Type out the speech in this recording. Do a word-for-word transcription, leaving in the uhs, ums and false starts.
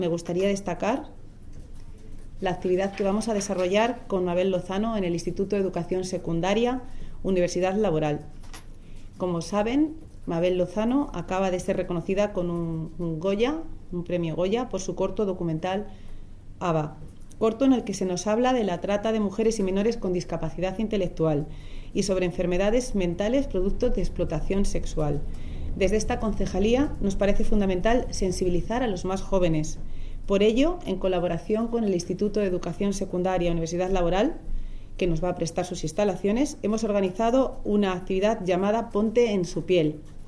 Me gustaría destacar la actividad que vamos a desarrollar con Mabel Lozano en el Instituto de Educación Secundaria, Universidad Laboral. Como saben, Mabel Lozano acaba de ser reconocida con un, un Goya, un premio Goya, por su corto documental Ava, corto en el que se nos habla de la trata de mujeres y menores con discapacidad intelectual y sobre enfermedades mentales producto de explotación sexual. Desde esta concejalía nos parece fundamental sensibilizar a los más jóvenes. Por ello, en colaboración con el Instituto de Educación Secundaria Universidad Laboral, que nos va a prestar sus instalaciones, hemos organizado una actividad llamada Ponte en su piel,